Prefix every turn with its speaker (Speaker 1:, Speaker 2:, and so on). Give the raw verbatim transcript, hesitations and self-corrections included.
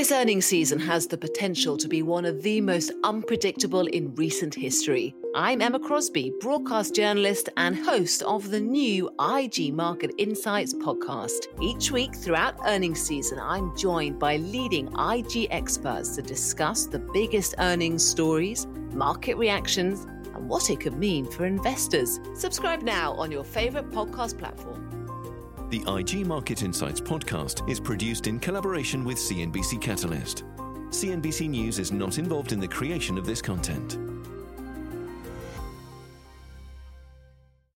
Speaker 1: This earnings season has the potential to be one of the most unpredictable in recent history. I'm Emma Crosby, broadcast journalist and host of the new I G Market Insights podcast. Each week throughout earnings season, I'm joined by leading I G experts to discuss the biggest earnings stories, market reactions, and what it could mean for investors. Subscribe now on your favorite podcast platform.
Speaker 2: The I G Market Insights podcast is produced in collaboration with C N B C Catalyst. C N B C News is not involved in the creation of this content.